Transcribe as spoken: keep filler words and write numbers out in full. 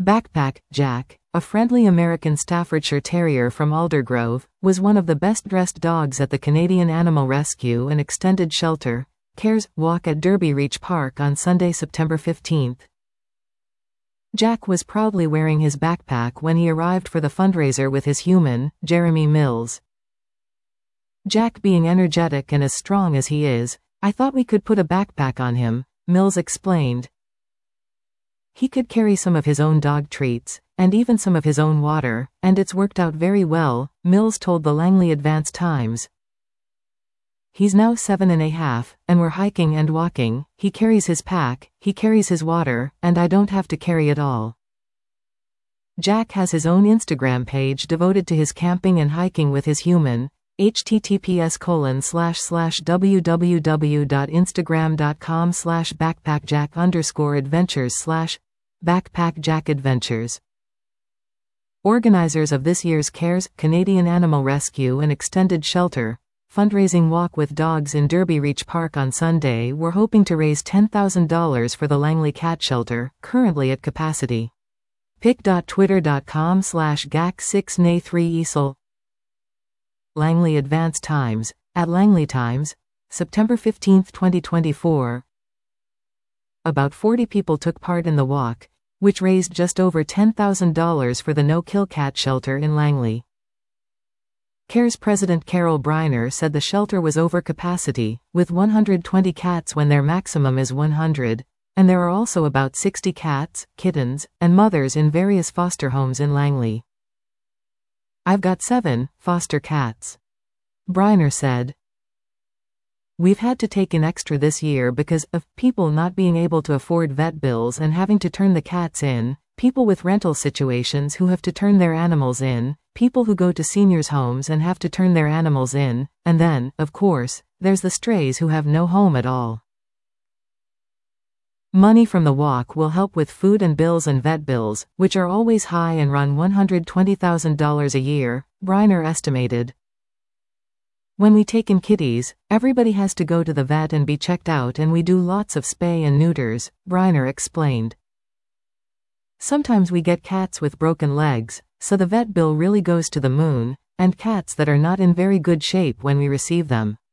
Backpack Jack, a friendly American Staffordshire Terrier from Aldergrove, was one of the best-dressed dogs at the Canadian Animal Rescue and Extended Shelter, CARES, walk at Derby Reach Park on Sunday, September fifteenth. Jack was proudly wearing his backpack when he arrived for the fundraiser with his human, Jeremy Mills. Jack being energetic and as strong as he is, I thought we could put a backpack on him, Mills explained. He could carry some of his own dog treats, and even some of his own water, and it's worked out very well, Mills told the Langley Advance Times. He's now seven and a half, and we're hiking and walking, he carries his pack, he carries his water, and I don't have to carry it all. Jack has his own Instagram page devoted to his camping and hiking with his human, https colon slash slash www.instagram.com slash backpackjack underscore adventures slash backpackjackadventures. Organizers of this year's CARES, Canadian Animal Rescue and Extended Shelter, fundraising walk with dogs in Derby Reach Park on Sunday were hoping to raise ten thousand dollars for the Langley Cat Shelter, currently at capacity. pic.twitter.com slash gac6nay3esl. Langley Advance Times, at Langley Times, September fifteenth, twenty twenty-four. About forty people took part in the walk, which raised just over ten thousand dollars for the No-Kill Cat Shelter in Langley. CARES President Carol Briner said the shelter was over capacity, with one hundred twenty cats when their maximum is one hundred, and there are also about sixty cats, kittens, and mothers in various foster homes in Langley. I've got seven foster cats, Briner said. We've had to take in extra this year because of people not being able to afford vet bills and having to turn the cats in, people with rental situations who have to turn their animals in, people who go to seniors' homes and have to turn their animals in, and then, of course, there's the strays who have no home at all. Money from the walk will help with food and bills and vet bills, which are always high and run one hundred twenty thousand dollars a year, Briner estimated. When we take in kitties, everybody has to go to the vet and be checked out, and we do lots of spay and neuters, Briner explained. Sometimes we get cats with broken legs, so the vet bill really goes to the moon, and cats that are not in very good shape when we receive them.